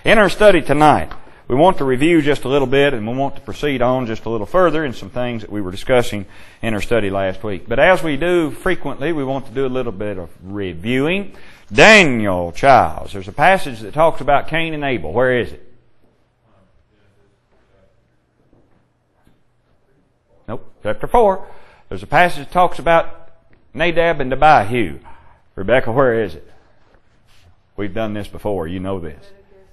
In our study tonight, we want to review just a little bit, and we want to proceed on just a little further in some things that we were discussing in our study last week. But as we do frequently, we want to do a little bit of reviewing. Daniel Childs, there's a passage that talks about Cain and Abel. Where is it? Nope, chapter 4. There's a passage that talks about Nadab and Abihu. Rebecca, where is it? We've done this before. You know this.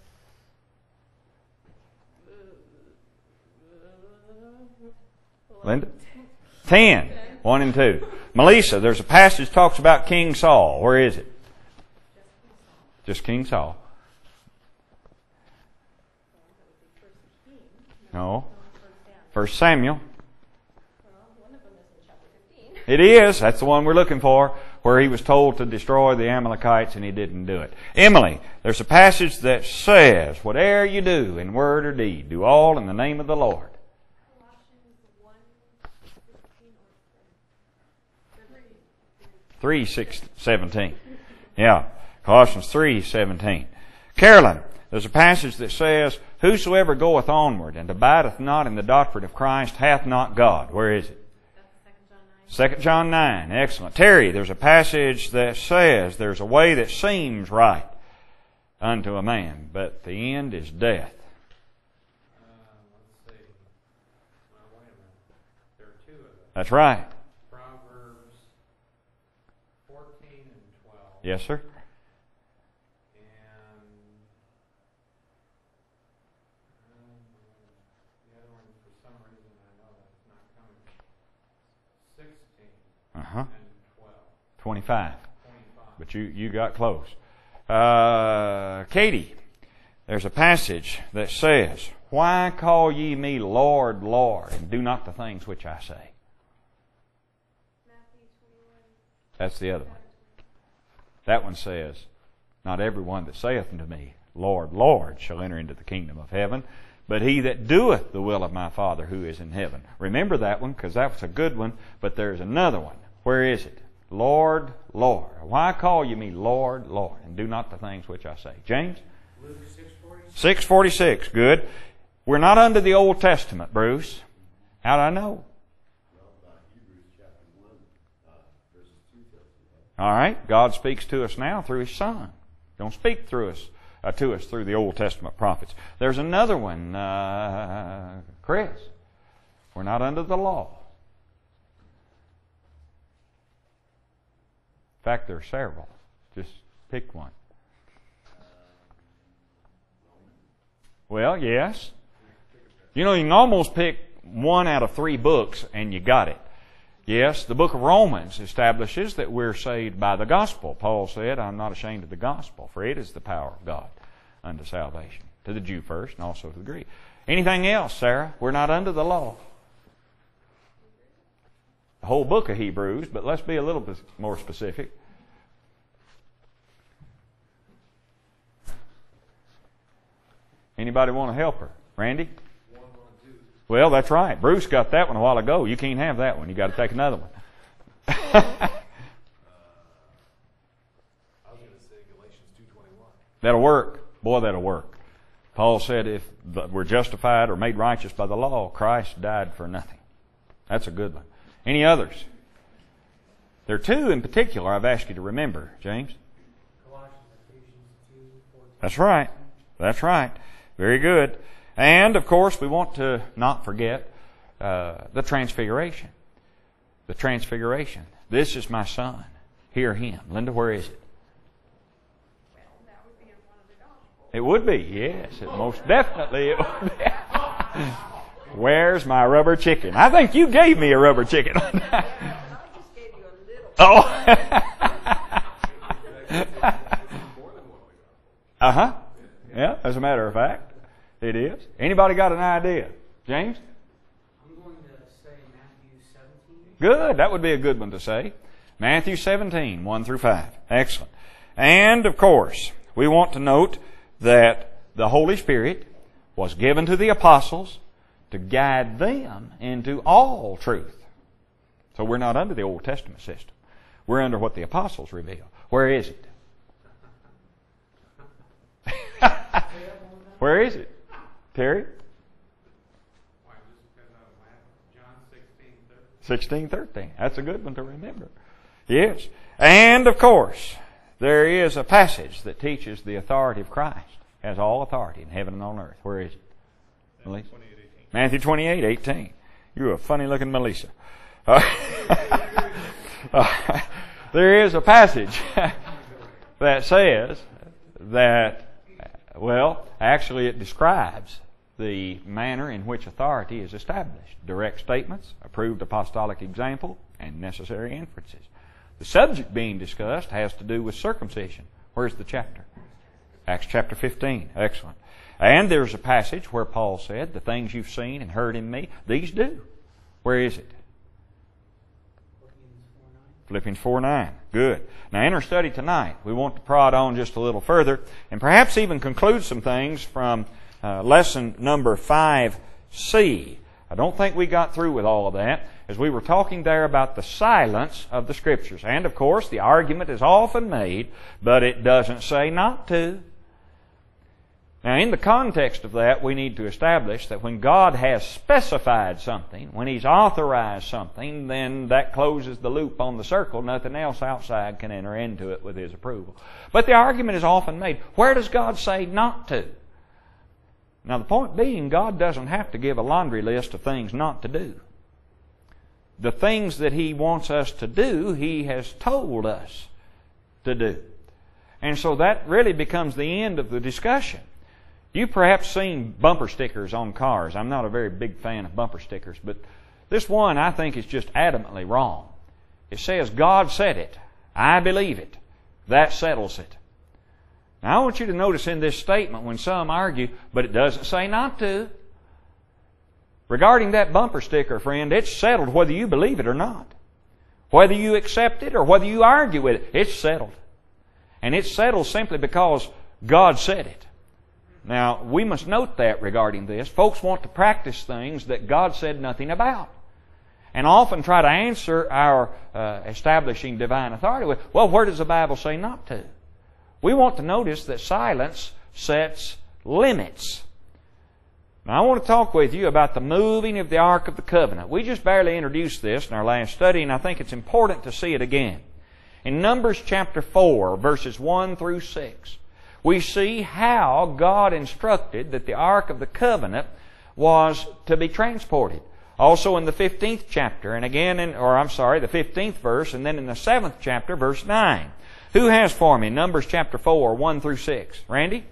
Linda? 10. 1 and 2. Melissa, there's a passage that talks about King Saul. Where is it? Just King Saul. No. 1 Samuel. It is. That's the one we're looking for, where he was told to destroy the Amalekites and he didn't do it. Emily, there's a passage that says, whatever you do in word or deed, do all in the name of the Lord. 3:17. Yeah. Colossians 3:17. Carolyn, there's a passage that says, whosoever goeth onward and abideth not in the doctrine of Christ hath not God. Where is it? 2 John 9. Excellent. Terry, there's a passage that says, there's a way that seems right unto a man, but the end is death. Let's see. Well, wait a minute. There are two of them. That's right. Proverbs 14 and 12. Yes, sir. And the other one, for some reason, I know that's not coming. 16 and 12. 25. 25. But you got close. Katie, there's a passage that says, why call ye me Lord, Lord, and do not the things which I say? Matthew 21. That's the other one. That one says, not every one that saith unto me, Lord, Lord, shall enter into the kingdom of heaven, but he that doeth the will of my Father who is in heaven. Remember that one, because that was a good one, but there's another one. Where is it? Lord, Lord. Why call you me Lord, Lord, and do not the things which I say? James? Luke 6:46. 6:46. Good. We're not under the Old Testament, Bruce. How do I know? All right. God speaks to us now through His Son. Don't speak through us to us through the Old Testament prophets. There's another one, Chris. We're not under the law. In fact, there are several. Just pick one. Well, yes. You know, you can almost pick one out of 3 books and you got it. Yes, the book of Romans establishes that we're saved by the gospel. Paul said, I'm not ashamed of the gospel, for it is the power of God unto salvation. To the Jew first and also to the Greek. Anything else, Sarah? We're not under the law. The whole book of Hebrews, but let's be a little bit more specific. Anybody want to help her? Randy? Well, that's right. Bruce got that one a while ago. You can't have that one. You got to take another one. I was going to say Galatians 2:21. That'll work. Boy, that'll work. Paul said if we're justified or made righteous by the law, Christ died for nothing. That's a good one. Any others? There are 2 in particular I've asked you to remember, James. Colossians, Ephesians 2:14. That's right. That's right. Very good. And, of course, we want to not forget the Transfiguration. The Transfiguration. This is my Son. Hear Him. Linda, where is it? Well, that would be in one of the Gospels. It would be, yes. It most definitely it would be. Where's my rubber chicken? I think you gave me a rubber chicken. I just gave you a little. Oh. Uh-huh. Yeah, as a matter of fact. It is. Anybody got an idea? James? I'm going to say Matthew 17. Good. That would be a good one to say. Matthew 17, 1 through 5. Excellent. And, of course, we want to note that the Holy Spirit was given to the apostles to guide them into all truth. So we're not under the Old Testament system. We're under what the apostles reveal. Where is it? Where is it? Terry? Why, just because I John 16:13. 16:13. That's a good one to remember. Yes. And, of course, there is a passage that teaches the authority of Christ. Has all authority in heaven and on earth. Where is it? Matthew 28:18. You're a funny-looking Melissa. There is a passage that says that, well, actually it describes the manner in which authority is established. Direct statements, approved apostolic example, and necessary inferences. The subject being discussed has to do with circumcision. Where's the chapter? Acts chapter 15. Excellent. And there's a passage where Paul said, the things you've seen and heard in me, these do. Where is it? Philippians 4:9. Good. Now in our study tonight, we want to prod on just a little further and perhaps even conclude some things from lesson number 5C. I don't think we got through with all of that, as we were talking there about the silence of the Scriptures. And of course, the argument is often made, but it doesn't say not to. Now, in the context of that, we need to establish that when God has specified something, when He's authorized something, then that closes the loop on the circle. Nothing else outside can enter into it with His approval. But the argument is often made, where does God say not to? Now, the point being, God doesn't have to give a laundry list of things not to do. The things that He wants us to do, He has told us to do. And so that really becomes the end of the discussion. You've perhaps seen bumper stickers on cars. I'm not a very big fan of bumper stickers, but this one I think is just adamantly wrong. It says, God said it. I believe it. That settles it. Now I want you to notice in this statement when some argue, but it doesn't say not to. Regarding that bumper sticker, friend, it's settled whether you believe it or not. Whether you accept it or whether you argue with it, it's settled. And it's settled simply because God said it. Now, we must note that regarding this. Folks want to practice things that God said nothing about. And often try to answer our establishing divine authority with, well, where does the Bible say not to? We want to notice that silence sets limits. Now, I want to talk with you about the moving of the Ark of the Covenant. We just barely introduced this in our last study, and I think it's important to see it again. In Numbers chapter 4, verses 1 through 6, we see how God instructed that the Ark of the Covenant was to be transported. Also in the 15th chapter, and again the 15th verse, and then in the 7th chapter, verse 9. Who has for me Numbers chapter 4, 1 through 6? Randy?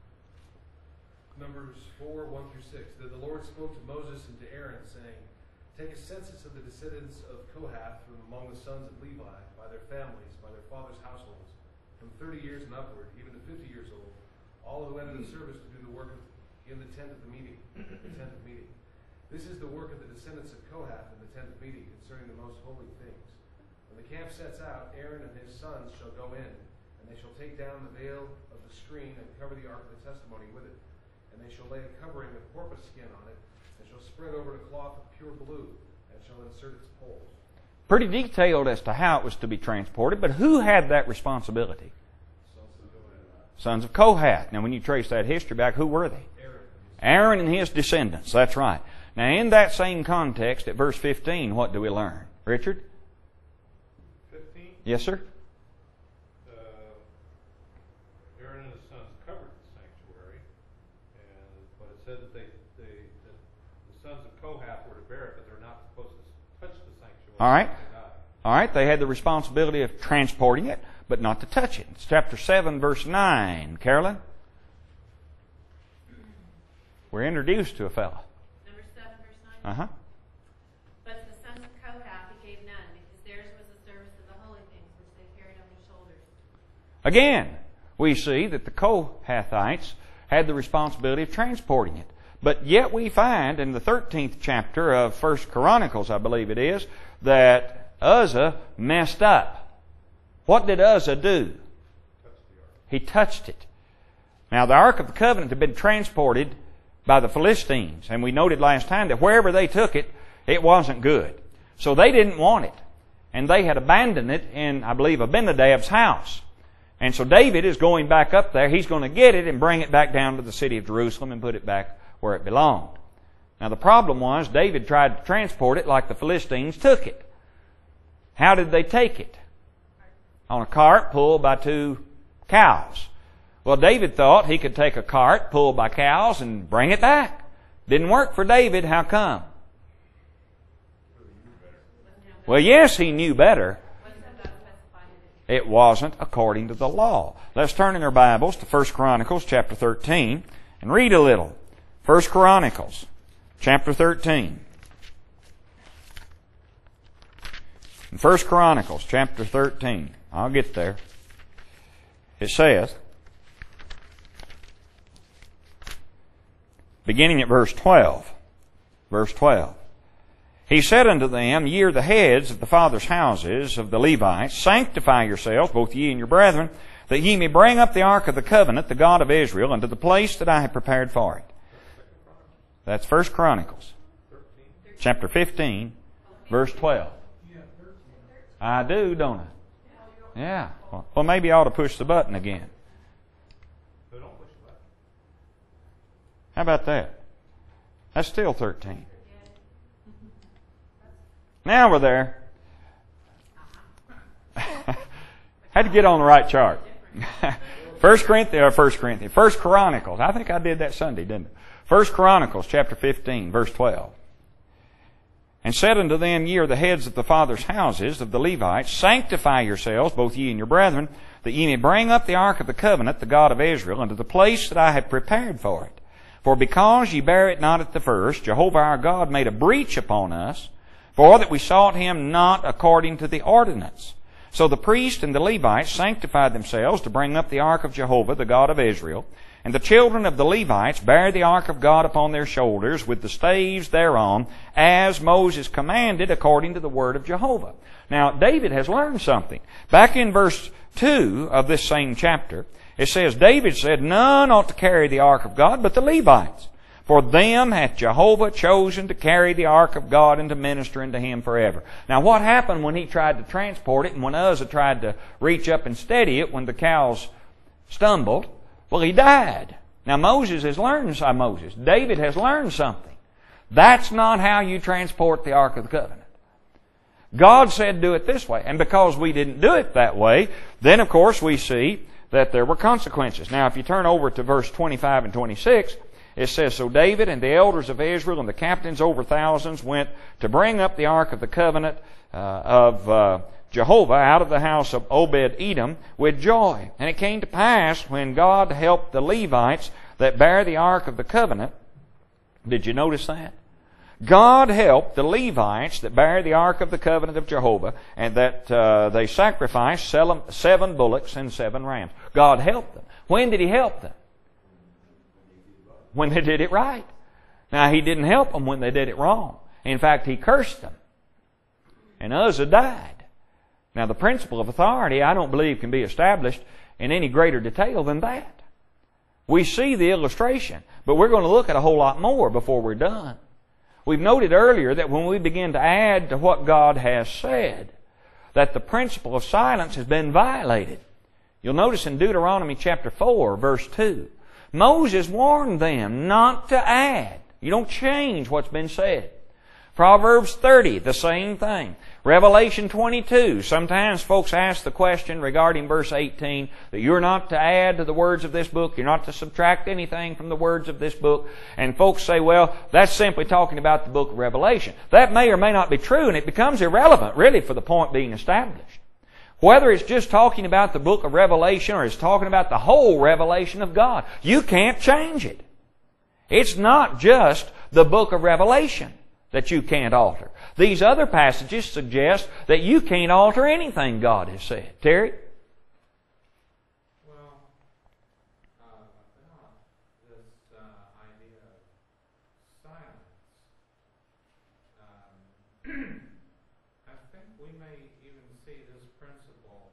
Numbers 4, 1 through 6. Then the Lord spoke to Moses and to Aaron, saying, take a census of the descendants of Kohath from among the sons of Levi, by their families, by their fathers' households, from 30 years and upward, even to 50 years old, all who entered the service to do the work in the tent of the meeting. This is the work of the descendants of Kohath in the tent of meeting concerning the most holy things. When the camp sets out, Aaron and his sons shall go in, and they shall take down the veil of the screen and cover the ark of the testimony with it. And they shall lay a covering of porpoise skin on it, and shall spread over it a cloth of pure blue, and shall insert its poles. Pretty detailed as to how it was to be transported, but who had that responsibility? Sons of Kohath. Now when you trace that history back, who were they? Aaron and his descendants. That's right. Now in that same context, at verse 15, what do we learn? Richard? 15? Yes, sir? Aaron and his sons covered the sanctuary, but it said that the sons of Kohath were to bear it, but they're not supposed to touch the sanctuary. All right. All right, they had the responsibility of transporting it, but not to touch it. It's chapter 7, verse 9. Carolyn? We're introduced to a fellow. Number 7, verse 9. Uh-huh. But to the sons of Kohath he gave none, because theirs was the service of the holy things which they carried on their shoulders. Again, we see that the Kohathites had the responsibility of transporting it. But yet we find in the 13th chapter of 1 Chronicles, I believe it is, that Uzzah messed up. What did Uzzah do? He touched it. Now the Ark of the Covenant had been transported by the Philistines, and we noted last time that wherever they took it, it wasn't good. So they didn't want it. And they had abandoned it in, I believe, Abinadab's house. And so David is going back up there. He's going to get it and bring it back down to the city of Jerusalem and put it back where it belonged. Now the problem was David tried to transport it like the Philistines took it. How did they take it? On a cart pulled by 2 cows. Well, David thought he could take a cart pulled by cows and bring it back. Didn't work for David. How come? Well, yes, he knew better. It wasn't according to the law. Let's turn in our Bibles to 1 Chronicles chapter 13 and read a little. 1 Chronicles chapter 13. In 1 Chronicles chapter 13, I'll get there. It says, beginning at verse 12, He said unto them, Ye are the heads of the fathers' houses of the Levites. Sanctify yourselves, both ye and your brethren, that ye may bring up the ark of the covenant, the God of Israel, unto the place that I have prepared for it. That's 1 Chronicles, chapter 15, verse 12. I do, don't I? Yeah. Well, maybe I ought to push the button again. How about that? That's still 13. Now we're there. Had to get on the right chart. 1 Chronicles. I think I did that Sunday, didn't I? 1 Chronicles chapter 15, verse 12. And said unto them, Ye are the heads of the fathers' houses of the Levites. Sanctify yourselves, both ye and your brethren, that ye may bring up the ark of the covenant, the God of Israel, unto the place that I have prepared for it. For because ye bare it not at the first, Jehovah our God made a breach upon us, for that we sought him not according to the ordinance. So the priests and the Levites sanctified themselves to bring up the ark of Jehovah, the God of Israel. And the children of the Levites bare the ark of God upon their shoulders with the staves thereon, as Moses commanded according to the word of Jehovah. Now, David has learned something. Back in verse 2 of this same chapter, it says, David said, None ought to carry the ark of God but the Levites. For them hath Jehovah chosen to carry the ark of God and to minister unto him forever. Now what happened when he tried to transport it and when Uzzah tried to reach up and steady it when the cows stumbled? Well, he died. Now David has learned something. That's not how you transport the Ark of the Covenant. God said do it this way. And because we didn't do it that way, then of course we see that there were consequences. Now if you turn over to verse 25 and 26, it says, So David and the elders of Israel and the captains over thousands went to bring up the Ark of the Covenant of Jehovah out of the house of Obed-Edom with joy. And it came to pass when God helped the Levites that bare the Ark of the Covenant. Did you notice that? God helped the Levites that bare the Ark of the Covenant of Jehovah, and that they sacrificed 7 bullocks and 7 rams. God helped them. When did He help them? When they did it right. Now, He didn't help them when they did it wrong. In fact, He cursed them. And Uzzah died. Now, the principle of authority, I don't believe, can be established in any greater detail than that. We see the illustration, but we're going to look at a whole lot more before we're done. We've noted earlier that when we begin to add to what God has said, that the principle of silence has been violated. You'll notice in Deuteronomy chapter 4, verse 2, Moses warned them not to add. You don't change what's been said. Proverbs 30, the same thing. Revelation 22, sometimes folks ask the question regarding verse 18 that you're not to add to the words of this book, you're not to subtract anything from the words of this book. And folks say, well, that's simply talking about the book of Revelation. That may or may not be true, and it becomes irrelevant, really, for the point being established. Whether it's just talking about the book of Revelation or it's talking about the whole revelation of God, you can't change it. It's not just the book of Revelation that you can't alter. These other passages suggest that you can't alter anything God has said. Terry? Well, about this idea of silence, I think we may even see this principle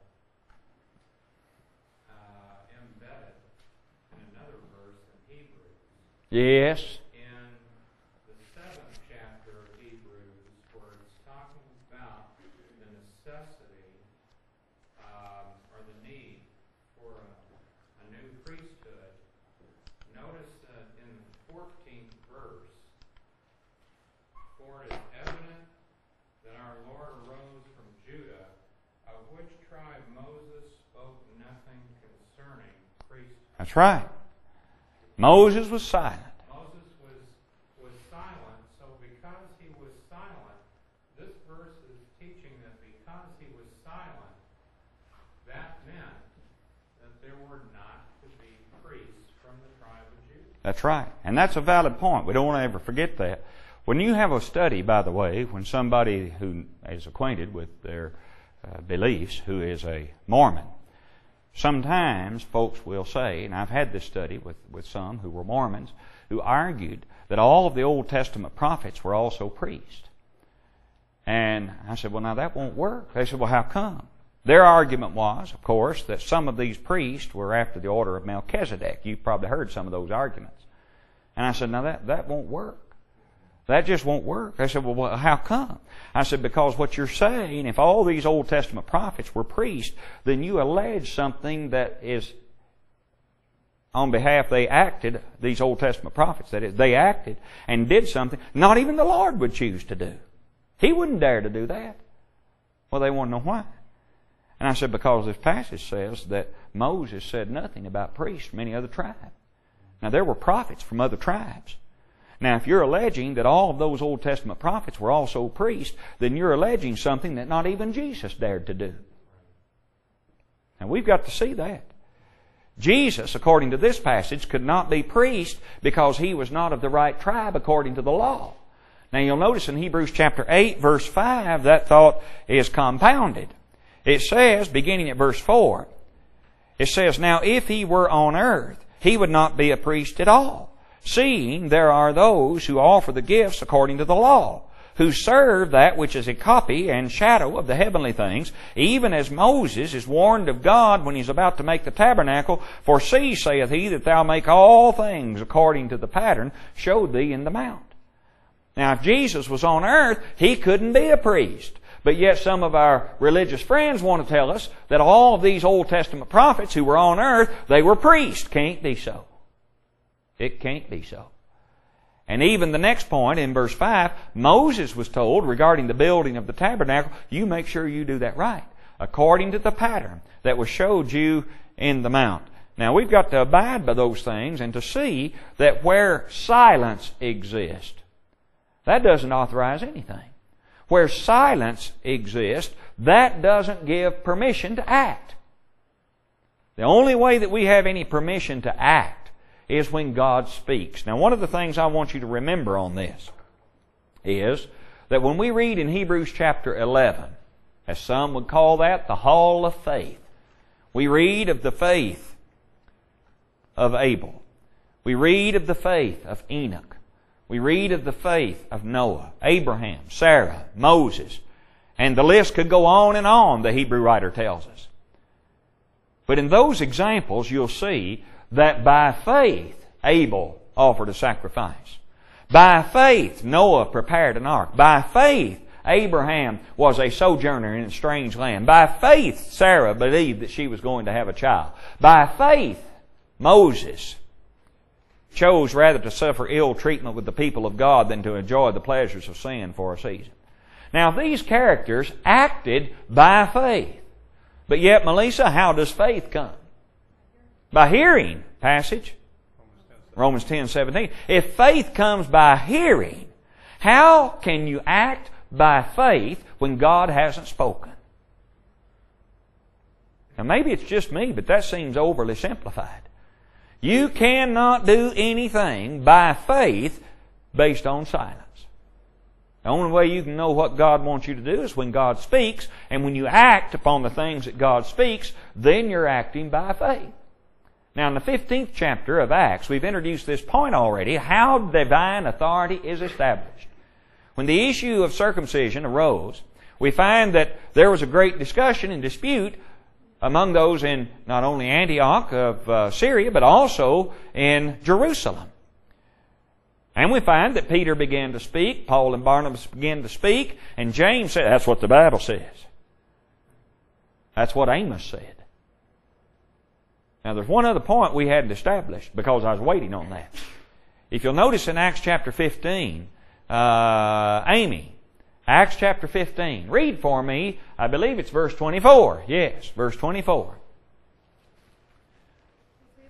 embedded in another verse in Hebrews. Yes. For it is evident that our Lord arose from Judah, of which tribe Moses spoke nothing concerning priesthood. That's right. Moses was silent. Moses was silent, so because he was silent, this verse is teaching that because he was silent, that meant that there were not to be priests from the tribe of Judah. That's right. And that's a valid point. We don't want to ever forget that. When you have a study, by the way, when somebody who is acquainted with their beliefs, who is a Mormon, sometimes folks will say, and I've had this study with some who were Mormons, who argued that all of the Old Testament prophets were also priests. And I said, well, now that won't work. They said, well, how come? Their argument was, of course, that some of these priests were after the order of Melchizedek. You've probably heard some of those arguments. And I said, now that won't work. That just won't work. They said, well, how come? I said, because what you're saying, if all these Old Testament prophets were priests, then you allege something that is on behalf, they acted, these Old Testament prophets, that is, they acted and did something not even the Lord would choose to do. He wouldn't dare to do that. Well, they want to know why. And I said, because this passage says that Moses said nothing about priests from any other tribe. Now, there were prophets from other tribes. Now, if you're alleging that all of those Old Testament prophets were also priests, then you're alleging something that not even Jesus dared to do. Now, we've got to see that. Jesus, according to this passage, could not be priest because he was not of the right tribe according to the law. Now, you'll notice in Hebrews chapter 8, verse 5, that thought is compounded. It says, beginning at verse 4, it says, now if he were on earth, he would not be a priest at all, seeing there are those who offer the gifts according to the law, who serve that which is a copy and shadow of the heavenly things, even as Moses is warned of God when he's about to make the tabernacle, for see, saith he, that thou make all things according to the pattern showed thee in the mount. Now, if Jesus was on earth, he couldn't be a priest. But yet some of our religious friends want to tell us that all of these Old Testament prophets who were on earth, they were priests. Can't be so. It can't be so. And even the next point in verse 5, Moses was told regarding the building of the tabernacle, you make sure you do that right, according to the pattern that was showed you in the mount. Now, we've got to abide by those things and to see that where silence exists, that doesn't authorize anything. Where silence exists, that doesn't give permission to act. The only way that we have any permission to act is when God speaks. Now, one of the things I want you to remember on this is that when we read in Hebrews chapter 11, as some would call that, the hall of faith, we read of the faith of Abel. We read of the faith of Enoch. We read of the faith of Noah, Abraham, Sarah, Moses, and the list could go on, the Hebrew writer tells us. But in those examples, you'll see that by faith, Abel offered a sacrifice. By faith, Noah prepared an ark. By faith, Abraham was a sojourner in a strange land. By faith, Sarah believed that she was going to have a child. By faith, Moses chose rather to suffer ill treatment with the people of God than to enjoy the pleasures of sin for a season. Now, these characters acted by faith. But yet, Melissa, how does faith come? By hearing. Passage? Romans 10:17. If faith comes by hearing, how can you act by faith when God hasn't spoken? Now, maybe it's just me, but that seems overly simplified. You cannot do anything by faith based on silence. The only way you can know what God wants you to do is when God speaks, and when you act upon the things that God speaks, then you're acting by faith. Now, in the 15th chapter of Acts, we've introduced this point already, how divine authority is established. When the issue of circumcision arose, we find that there was a great discussion and dispute among those in not only Antioch of Syria, but also in Jerusalem. And we find that Peter began to speak, Paul and Barnabas began to speak, and James said, that's what the Bible says. That's what Amos said. Now, there's one other point we hadn't established because I was waiting on that. If you'll notice in Acts chapter 15, Amy. Acts chapter 15. Read for me. I believe it's verse 24. Yes, verse 24. Since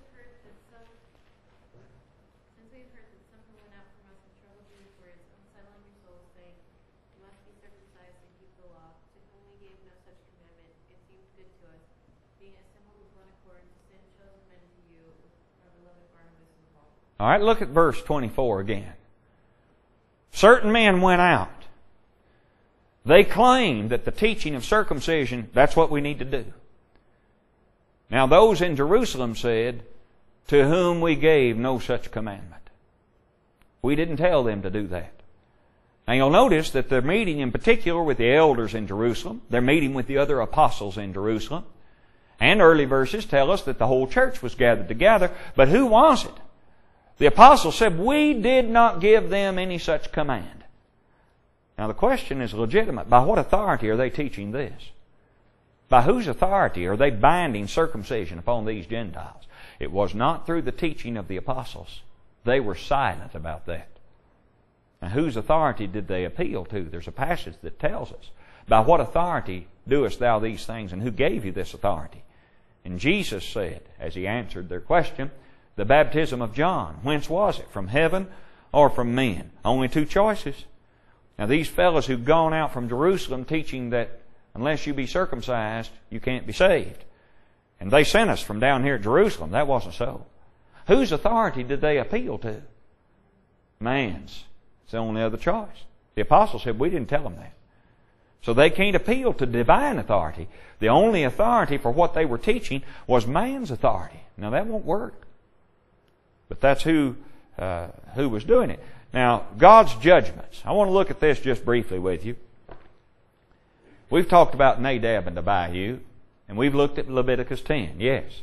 we've heard that some who went out from us and troubled you for its unsettling your souls, saying, you must be circumcised and keep the law, to whom we gave no such commandment, it seems good to us, being assembled with one accord, to send chosen men to you, our beloved Barnabas and Paul. All right, look at verse 24 again. Certain men went out. They claimed that the teaching of circumcision, that's what we need to do. Now those in Jerusalem said, to whom we gave no such commandment. We didn't tell them to do that. Now you'll notice that they're meeting in particular with the elders in Jerusalem. They're meeting with the other apostles in Jerusalem. And early verses tell us that the whole church was gathered together. But who was it? The apostles said, we did not give them any such command. Now the question is legitimate. By what authority are they teaching this? By whose authority are they binding circumcision upon these Gentiles? It was not through the teaching of the apostles. They were silent about that. Now whose authority did they appeal to? There's a passage that tells us. By what authority doest thou these things, and who gave you this authority? And Jesus said, as he answered their question, the baptism of John, whence was it? From heaven or from men? Only two choices. Now these fellows who've gone out from Jerusalem teaching that unless you be circumcised, you can't be saved. And they sent us from down here at Jerusalem. That wasn't so. Whose authority did they appeal to? Man's. It's the only other choice. The apostles said, we didn't tell them that. So they can't appeal to divine authority. The only authority for what they were teaching was man's authority. Now that won't work. But that's who was doing it. Now, God's judgments. I want to look at this just briefly with you. We've talked about Nadab and Abihu, and we've looked at Leviticus 10. Yes? If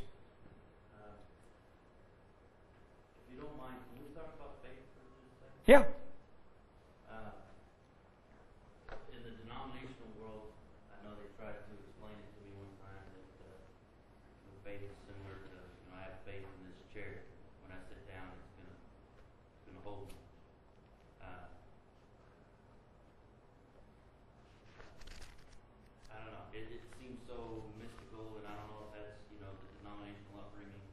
you don't mind, can we talk about faith for just a second? Yeah. In the denominational world, I know they tried to explain it to me one time that faith is similar to, I have faith in this chair. When I sit down, it's gonna hold me. I don't know. It seems so mystical, and I don't know if that's the denominational upbringing,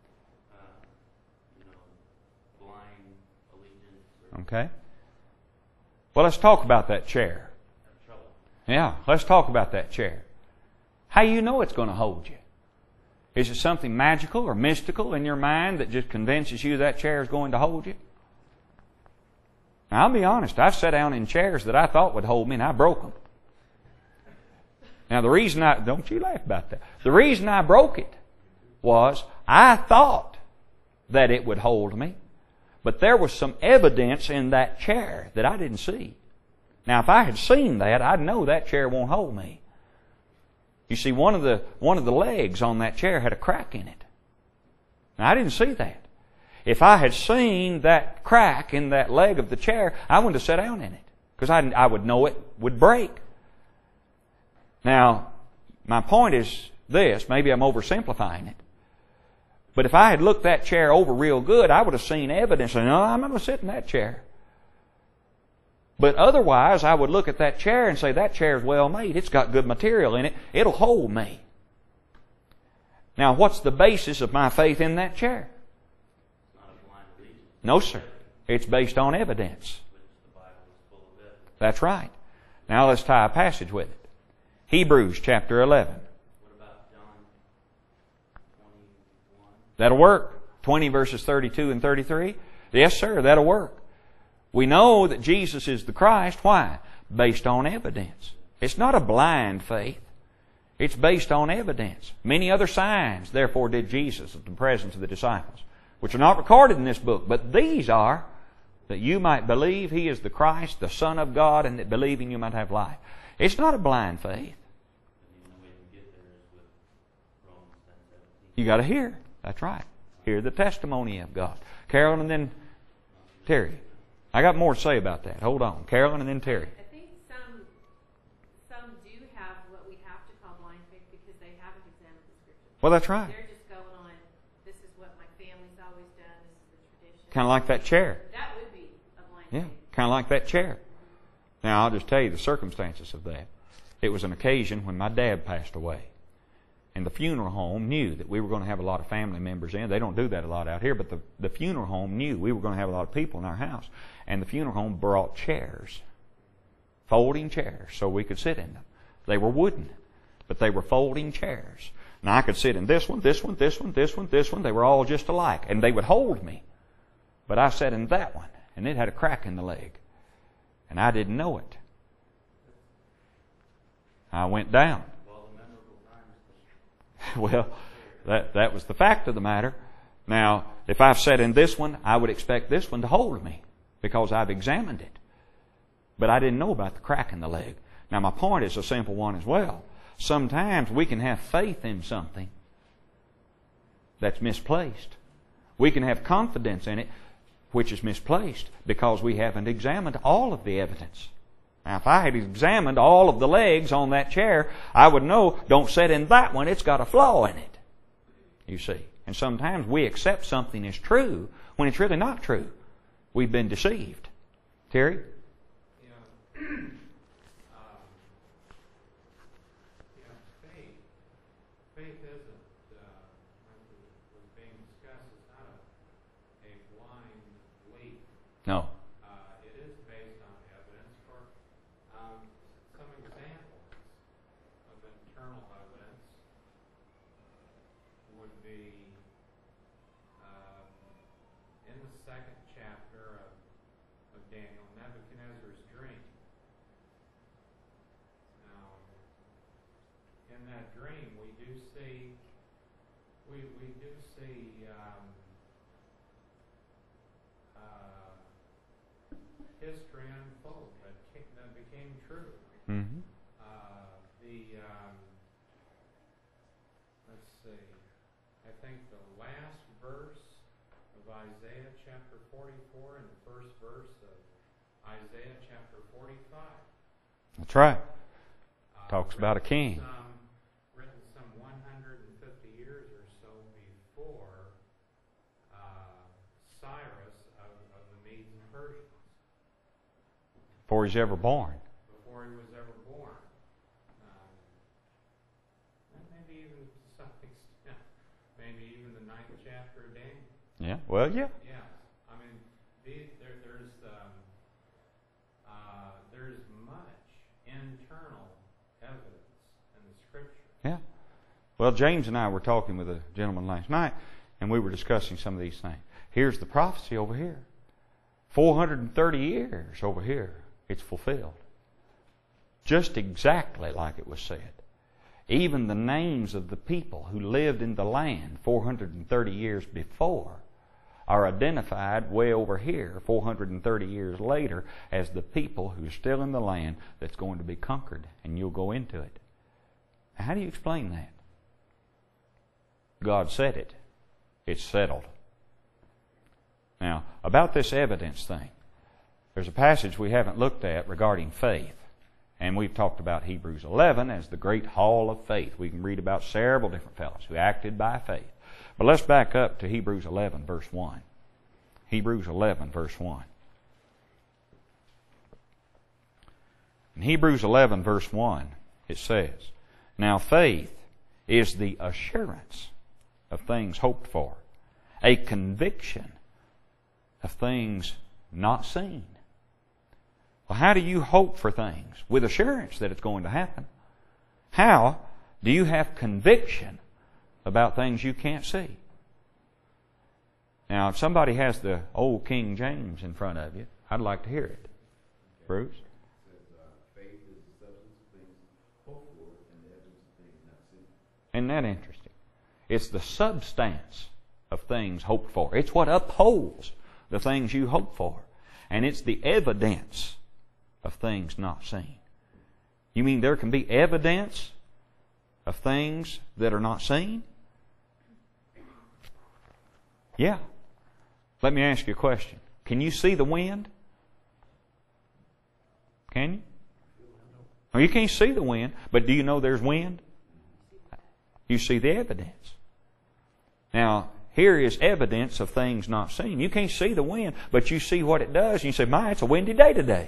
blind allegiance. Okay. Well, let's talk about that chair. Trouble. Yeah, let's talk about that chair. How do you know it's going to hold you? Is it something magical or mystical in your mind that just convinces you that chair is going to hold you? Now, I'll be honest. I've sat down in chairs that I thought would hold me, and I broke them. Now, the reason don't you laugh about that. The reason I broke it was I thought that it would hold me, but there was some evidence in that chair that I didn't see. Now, if I had seen that, I'd know that chair won't hold me. You see, one of the legs on that chair had a crack in it. Now, I didn't see that. If I had seen that crack in that leg of the chair, I wouldn't have sat down in it, because I would know it would break. Now, my point is this. Maybe I'm oversimplifying it. But if I had looked that chair over real good, I would have seen evidence. And no, I'm not going to sit in that chair. But otherwise, I would look at that chair and say, that chair is well made. It's got good material in it. It'll hold me. Now, what's the basis of my faith in that chair? It's not a blind allegiance. No, sir. It's based on evidence. Which the Bible is full of evidence. That's right. Now, let's tie a passage with it. Hebrews chapter 11. What about John 21? That'll work. 20 verses 32 and 33. Yes, sir, that'll work. We know that Jesus is the Christ. Why? Based on evidence. It's not a blind faith. It's based on evidence. Many other signs, therefore, did Jesus at the presence of the disciples, which are not recorded in this book, but these are, that you might believe He is the Christ, the Son of God, and that believing you might have life. It's not a blind faith. You got to hear. That's right. Hear the testimony of God. Carolyn and then Terry. I got more to say about that. Hold on. Carolyn and then Terry. I think some do have what we have to call blind faith because they haven't examined the Scripture. Well, that's right. They're just going on, this is what my family's always done, this is the tradition. Kind of like that chair. That would be a blind Yeah. faith. Kind of like that chair. Now, I'll just tell you the circumstances of that. It was an occasion when my dad passed away. And the funeral home knew that we were going to have a lot of family members in. They don't do that a lot out here, but the funeral home knew we were going to have a lot of people in our house. And the funeral home brought chairs, folding chairs, so we could sit in them. They were wooden, but they were folding chairs. Now, I could sit in this one, this one, this one, this one, this one. They were all just alike, and they would hold me. But I sat in that one, and it had a crack in the leg. And I didn't know it. I went down. Well, that was the fact of the matter. Now, if I've sat in this one, I would expect this one to hold me because I've examined it. But I didn't know about the crack in the leg. Now, my point is a simple one as well. Sometimes we can have faith in something that's misplaced. We can have confidence in it which is misplaced because we haven't examined all of the evidence. Now, if I had examined all of the legs on that chair, I would know, don't sit in that one, it's got a flaw in it. You see. And sometimes we accept something as true when it's really not true. We've been deceived. Terry? Faith isn't, like was being discussed, it's not a blind leap. No. It is based on evidence. For some examples of internal evidence would be in the second chapter of Daniel, Nebuchadnezzar's dream. Now, in that dream, we do see history unfold that became true. Mm-hmm. Let's see. I think the last verse of Isaiah chapter 44 and the first verse of Isaiah chapter 45. That's right. Talks about a king. Written some 150 years or so before Cyrus of the Medes and Persians. Before he's ever born. Before he was ever born. And maybe even to some extent, maybe even the 9th chapter of Daniel. Yeah. Well, yeah. Yeah. I mean, there's much internal evidence in the Scripture. Yeah. Well, James and I were talking with a gentleman last night, and we were discussing some of these things. Here's the prophecy over here. 430 years over here, it's fulfilled. Just exactly like it was said. Even the names of the people who lived in the land 430 years before are identified way over here 430 years later as the people who are still in the land that's going to be conquered, and you'll go into it. Now, how do you explain that? God said it. It's settled. Now, about this evidence thing, there's a passage we haven't looked at regarding faith. And we've talked about Hebrews 11 as the great hall of faith. We can read about several different fellows who acted by faith. But let's back up to Hebrews 11, verse 1. Hebrews 11, verse 1. In Hebrews 11, verse 1, it says, "Now faith is the assurance of things hoped for, a conviction of things not seen." Well, how do you hope for things? With assurance that it's going to happen. How do you have conviction about things you can't see? Now, if somebody has the old King James in front of you, I'd like to hear it. Bruce? Faith is the substance of things hoped for and the evidence of things not seen. Isn't that interesting? It's the substance of things hoped for. It's what upholds the things you hope for. And it's the evidence of things not seen. You mean there can be evidence of things that are not seen? Yeah. Let me ask you a question. Can you see the wind? Can you? Well, you can't see the wind, but do you know there's wind? You see the evidence. Now, Here is evidence of things not seen. You can't see the wind, but you see what it does. And you say, my, it's a windy day today.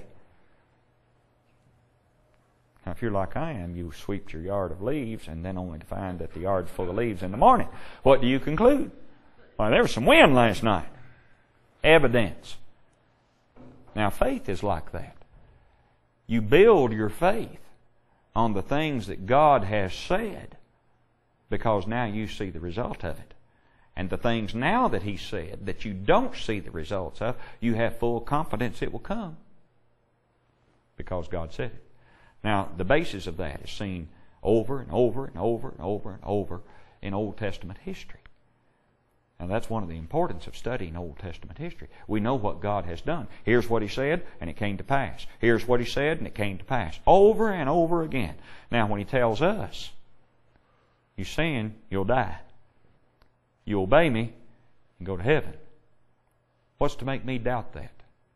Now, if you're like I am, you sweep your yard of leaves and then only to find that the yard's full of leaves in the morning. What do you conclude? Well, there was some wind last night. Evidence. Now, faith is like that. You build your faith on the things that God has said because now you see the result of it. And the things now that He said that you don't see the results of, you have full confidence it will come because God said it. Now, the basis of that is seen over and over and over and over and over in Old Testament history. And that's one of the importance of studying Old Testament history. We know what God has done. Here's what He said, and it came to pass. Here's what He said, and it came to pass. Over and over again. Now, when He tells us, you sin, you'll die. You obey me, and go to heaven. What's to make me doubt that?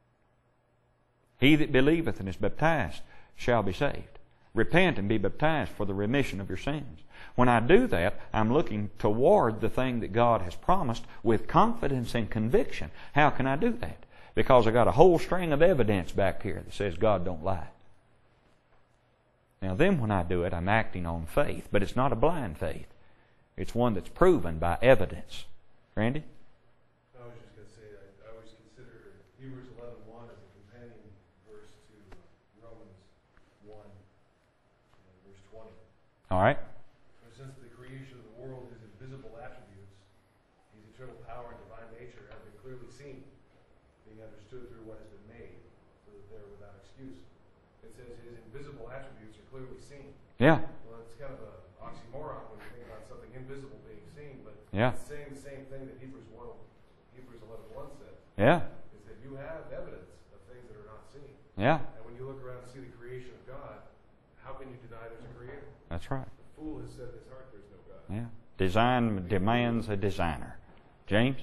He that believeth and is baptized shall be saved. Repent and be baptized for the remission of your sins. When I do that, I'm looking toward the thing that God has promised with confidence and conviction. How can I do that? Because I got a whole string of evidence back here that says God don't lie. Now then when I do it, I'm acting on faith, but it's not a blind faith. It's one that's proven by evidence. Randy? I was just going to say, I always consider Hebrews 11:1 as a companion verse to Romans 1, verse 20. All right. For since the creation of the world, His invisible attributes, His eternal power and divine nature have been clearly seen, being understood through what has been made, so that they are without excuse. It says His invisible attributes are clearly seen. Yeah. Well, it's kind of an oxymoron when you think about something invisible being seen, but Yeah. it's saying the same thing that Hebrews 11:1 says. Yeah. Is that you have evidence of things that are not seen. Yeah. And when you look around and see the creation of God, how can you deny there's a creator? That's right. The fool has said in his heart there's no God. Yeah. Design demands a designer. James?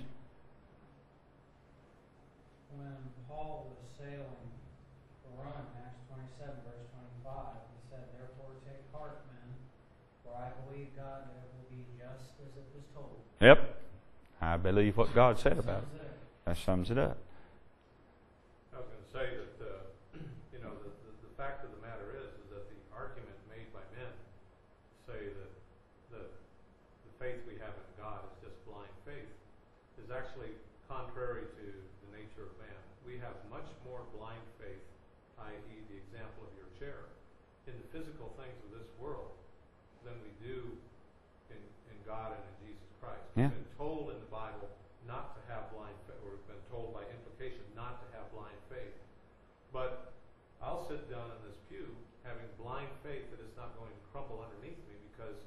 When Paul was sailing for Rome, Acts 27, verse 25, he said, "Therefore take heart, men, for I believe God that it will be just as it was told." Yep. I believe what God said about it. That sums it up. I was going to say that, the fact of the matter is that the argument made by men say that the faith we have in God is just blind faith is actually contrary to the nature of man. We have much more blind faith, i.e. the example of your chair, in the physical things of this world than we do in God and in Jesus Christ. Yeah. We've been told in the Bible not to have blind faith, or we've been told by implication not to have blind faith. But I'll sit down in this pew having blind faith that it's not going to crumble underneath me because,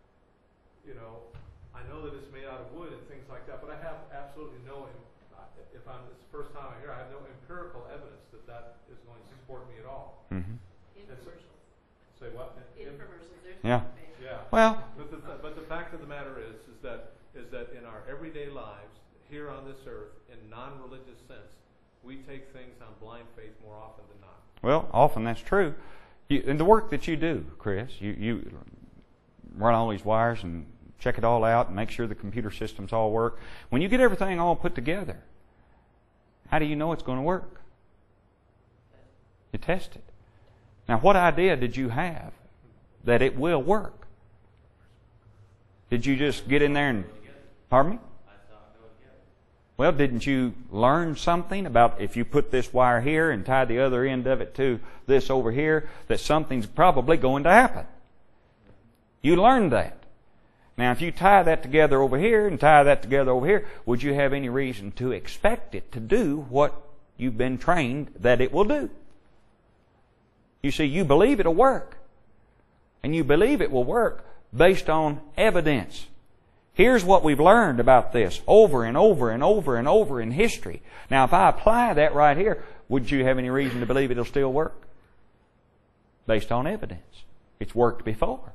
I know that it's made out of wood and things like that, but I have absolutely no, it's the first time I hear, I have no empirical evidence that is going to support me at all. Mm-hmm. Infomercials. Say what? Infomercials. There's Yeah. no faith. Yeah. Well, But the fact of the matter is that in our everyday lives here on this earth, in non-religious sense, we take things on blind faith more often than not. well, often that's true. In the work that you do, Chris, you run all these wires and check it all out and make sure the computer systems all work. When you get everything all put together, how do you know it's going to work? You test it. Now, what idea did you have that it will work? Did you just get in there and... Pardon me? Well, didn't you learn something about if you put this wire here and tie the other end of it to this over here, that something's probably going to happen? You learned that. Now, if you tie that together over here and tie that together over here, would you have any reason to expect it to do what you've been trained that it will do? You see, you believe it'll work. And you believe it will work based on evidence. Here's what we've learned about this over and over and over and over in history. Now, if I apply that right here, would you have any reason to believe it'll still work? Based on evidence. It's worked before.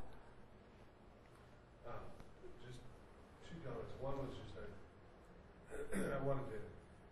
Just two comments. One was just I wanted to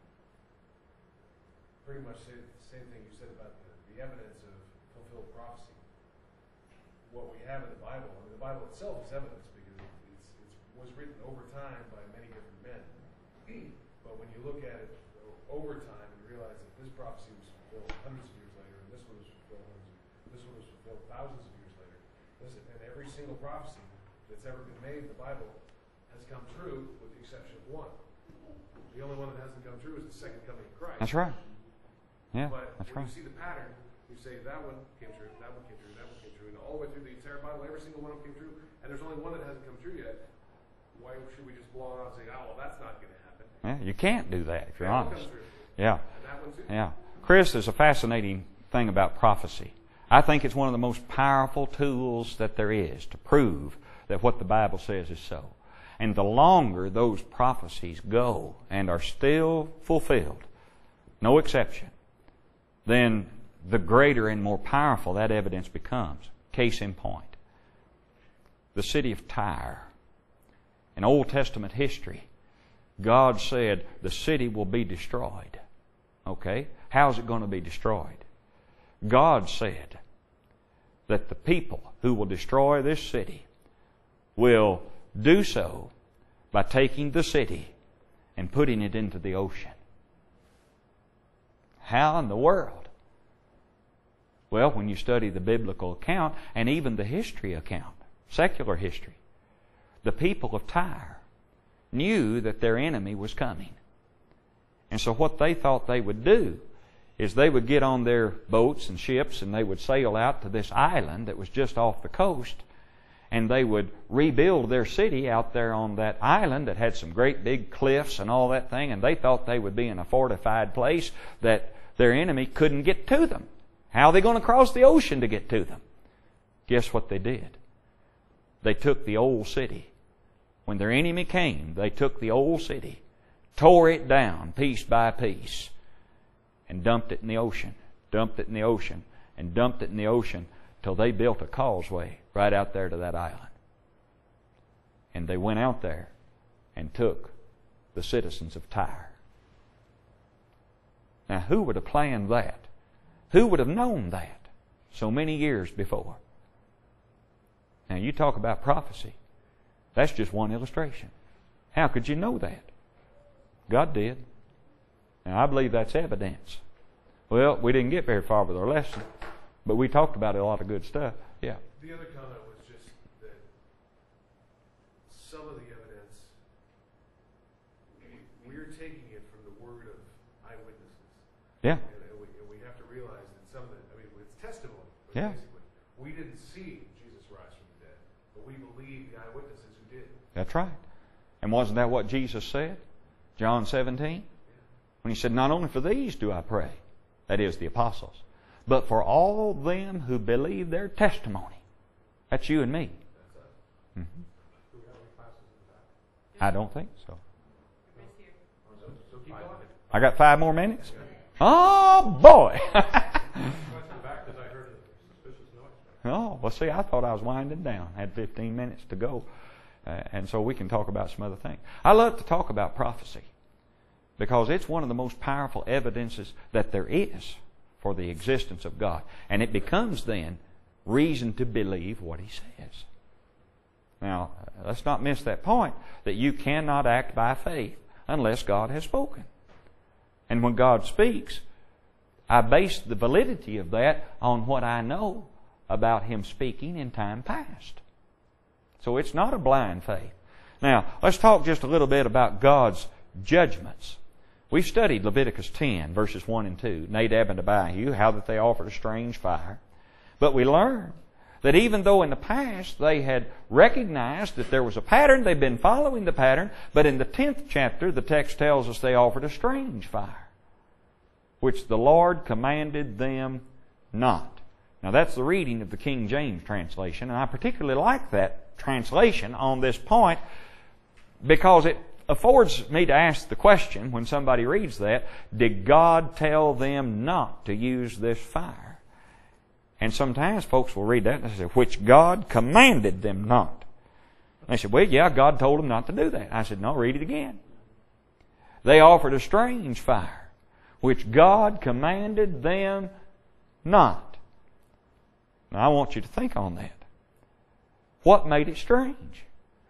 pretty much say the same thing you said about the evidence of fulfilled prophecy. What we have in the Bible, the Bible itself is evidence because it's was written over time by many different men. But when you look at it over time and realize that this prophecy was fulfilled hundreds of years later, and this one was fulfilled thousands of years later, and every single prophecy that's ever been made in the Bible has come true, with the exception of one. The only one that hasn't come true is the second coming of Christ. That's right. Yeah, but that's when right. you see the pattern, you say that one came true, that one came true, that one came true, and all the way through the entire Bible, every single one of them came true, and there's only one that hasn't come true yet. Why should we just blow it out and say, oh, well, that's not going to happen? Yeah, you can't do that if you're That one honest. comes true. Yeah. And that one too. Yeah. Chris, there's a fascinating thing about prophecy. I think it's one of the most powerful tools that there is to prove that what the Bible says is so. And the longer those prophecies go and are still fulfilled, no exception, then the greater and more powerful that evidence becomes. Case in point, the city of Tyre. In Old Testament history, God said the city will be destroyed. Okay? How is it going to be destroyed? God said that the people who will destroy this city will do so by taking the city and putting it into the ocean. How in the world? Well, when you study the biblical account and even the history account, secular history, the people of Tyre knew that their enemy was coming. And so what they thought they would do is they would get on their boats and ships and they would sail out to this island that was just off the coast, and they would rebuild their city out there on that island that had some great big cliffs and all that thing, and they thought they would be in a fortified place that their enemy couldn't get to them. How are they going to cross the ocean to get to them? Guess what they did? They took the old city. When their enemy came, they took the old city, tore it down piece by piece, and dumped it in the ocean, dumped it in the ocean, and dumped it in the ocean till they built a causeway right out there to that island. And they went out there and took the citizens of Tyre. Now, who would have planned that? Who would have known that so many years before? Now, you talk about prophecy. That's just one illustration. How could you know that? God did. And I believe that's evidence. Well, we didn't get very far with our lesson, but we talked about a lot of good stuff. Yeah. The other comment was just that some of the evidence, we're taking it from the word of eyewitnesses. Yeah. And we have to realize that some of it, I mean, it's testimony. Yeah. Basically. We didn't see Jesus rise from the dead, but we believe the eyewitnesses who did. That's right. And wasn't that what Jesus said? John 17? When he said, not only for these do I pray, that is, the apostles, but for all them who believe their testimony. That's you and me. Mm-hmm. I don't think so. I got 5 more minutes? Oh, boy! Oh, well, see, I thought I was winding down. I had 15 minutes to go. And so we can talk about some other things. I love to talk about prophecy because it's one of the most powerful evidences that there is for the existence of God. And it becomes then reason to believe what He says. Now, let's not miss that point that you cannot act by faith unless God has spoken. And when God speaks, I base the validity of that on what I know about Him speaking in time past. So it's not a blind faith. Now, let's talk just a little bit about God's judgments. We've studied Leviticus 10, verses 1 and 2, Nadab and Abihu, how that they offered a strange fire. But we learned that even though in the past they had recognized that there was a pattern, they'd been following the pattern, but in the 10th chapter, the text tells us they offered a strange fire, which the Lord commanded them not. Now, that's the reading of the King James translation, and I particularly like that translation on this point because it affords me to ask the question when somebody reads that, did God tell them not to use this fire? And sometimes folks will read that and they say, which God commanded them not. And they said, well, yeah, God told them not to do that. I said, no, read it again. They offered a strange fire, which God commanded them not. Now, I want you to think on that. What made it strange?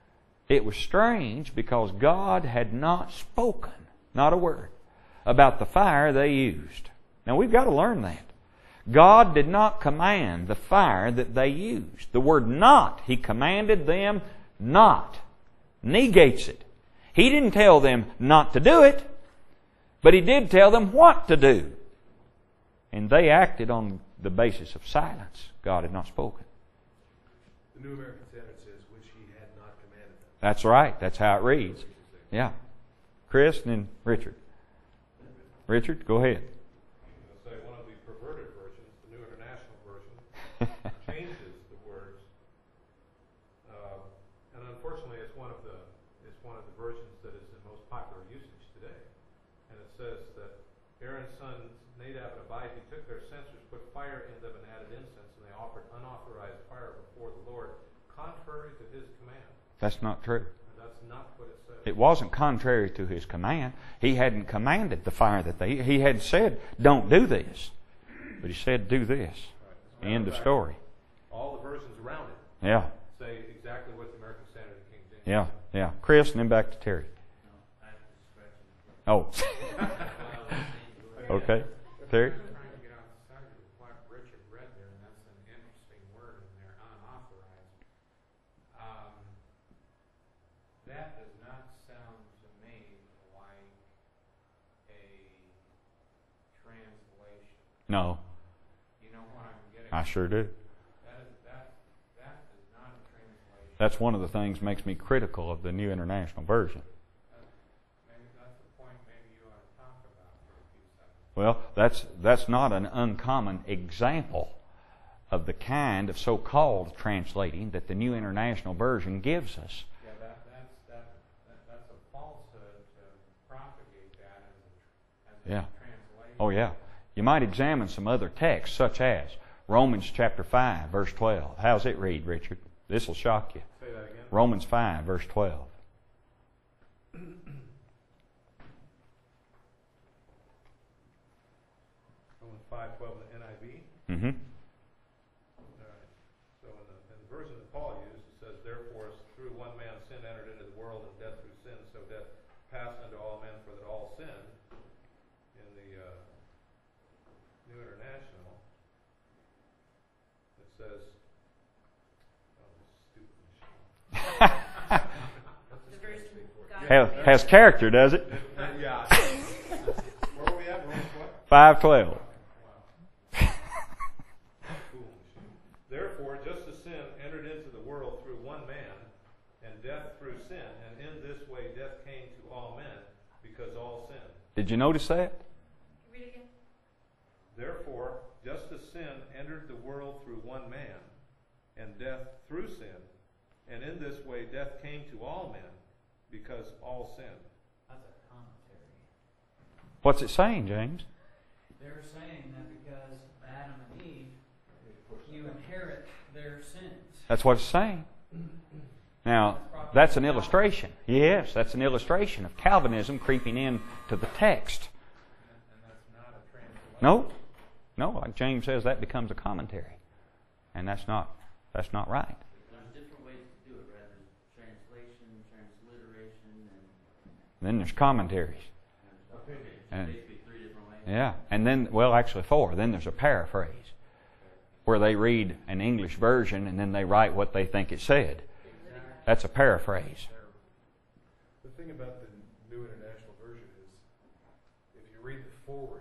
It was strange because God had not spoken, not a word, about the fire they used. Now we've got to learn that. God did not command the fire that they used. The word not, He commanded them not, negates it. He didn't tell them not to do it, but He did tell them what to do. And they acted on the basis of silence. God had not spoken. The New American Standard says, which He had not commanded them. That's right. That's how it reads. Yeah. Chris and then Richard. Richard, go ahead. Say one of the perverted versions, the New International Version, changes the words, and unfortunately, it's one of the versions that is in most popular usage today. And it says that Aaron's sons Nadab and Abihu took their censers, put fire in them, and added incense, and they offered unauthorized fire before the Lord, contrary to His command. That's not true. And that's not what it says. It wasn't contrary to His command. He hadn't commanded the fire that He hadn't said, don't do this. But He said, do this. Right. End of story. All the versions around it Yeah. say exactly what the American Standard and King James Yeah. say. Yeah. Chris and then back to Terry. No, I have to Oh. Okay. Terry? I'm trying to get outside of what Richard read there, and that's an interesting word in there, unauthorized. That does not sound to me like a translation. No. You know what I'm getting I at? sure do. That is not a translation. That's one of the things that makes me critical of the New International Version. Maybe that's the point maybe you ought to talk about for a few seconds. Well, that's not an uncommon example of the kind of so-called translating that the New International Version gives us. Yeah, that's a falsehood to propagate that as a Yeah. translation. Oh, yeah. You might examine some other texts, such as Romans chapter 5, verse 12. How's it read, Richard? This will shock you. Say that again. Romans 5, verse 12. Romans 5:12 in the NIV. Mm-hmm. All right. So in the version that Paul used, it says, "Therefore, as through one man sin entered into the world, and death through sin, so death passed unto all men, for that all sinned." In the New International, it says, "Oh, this stupid machine." The version God Has character, does it? Yeah. Where were we at? Romans what? 5:12. Therefore, just as sin entered into the world through one man, and death through sin, and in this way death came to all men, because all sinned. Did you notice that? Read it again. Therefore, just as sin entered the world through one man, and death through sin, and in this way death came to all men, because all sinned. That's a commentary. What's it saying, James? They're saying that because of Adam and Eve, you inherit their sins. That's what it's saying. Now, that's an illustration. Yes, that's an illustration of Calvinism creeping into the text. And that's not a translation. No, like James says, that becomes a commentary. And that's not right. There's different ways to do it, right? There's translation, transliteration, and Then there's commentaries. And- basically 3 different ways. Yeah, and then, well, actually 4. Then there's a paraphrase where they read an English version and then they write what they think it said. That's a paraphrase. The thing about the New International Version is, if you read the forward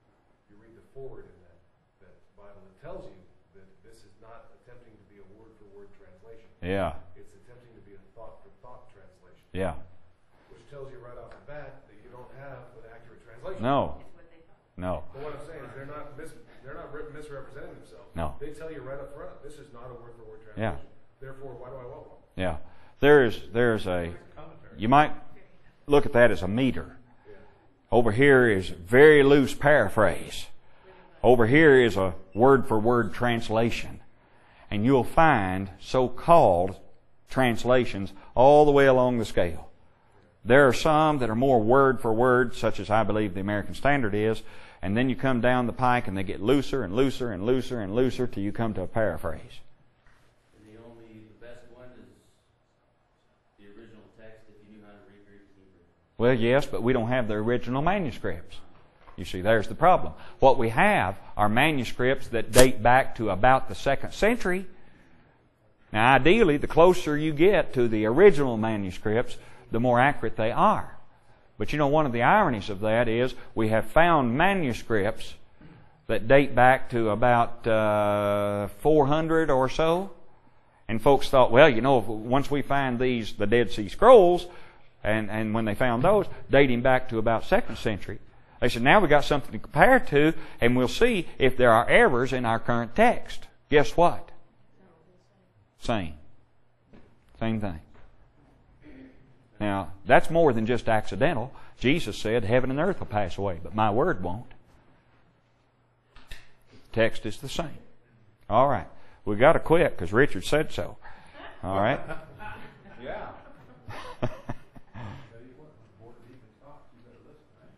in that Bible, it tells you that this is not attempting to be a word-for-word translation. Yeah, It's attempting to be a thought-for-thought translation, yeah. which tells you right off the bat that you don't have an accurate translation. No, It's what they thought. no. But what I'm saying is they're not misrepresenting themselves. No. They tell you right up front, this is not a word-for-word Yeah. translation. Therefore, why do I want one? Yeah. There's a, Commentary. you might look at that as a meter. Over here is very loose paraphrase. Over here is a word-for-word translation. And you'll find so-called translations all the way along the scale. There are some that are more word-for-word, such as I believe the American Standard is, and then you come down the pike and they get looser and looser and looser and looser till you come to a paraphrase. And the best one is the original Well, yes, but we don't have the original manuscripts. You see, there's the problem. What we have are manuscripts that date back to about the 2nd century. Now, ideally, the closer you get to the original manuscripts, the more accurate they are. But you know, one of the ironies of that is we have found manuscripts that date back to about 400 or so. And folks thought, well, you know, once we find the Dead Sea Scrolls, and when they found those, dating back to about 2nd century, they said, now we've got something to compare to, and we'll see if there are errors in our current text. Guess what? Same thing. Now, that's more than just accidental. Jesus said, heaven and earth will pass away, but my word won't. Text is the same. All right. We've got to quit because Richard said so. All right? Yeah.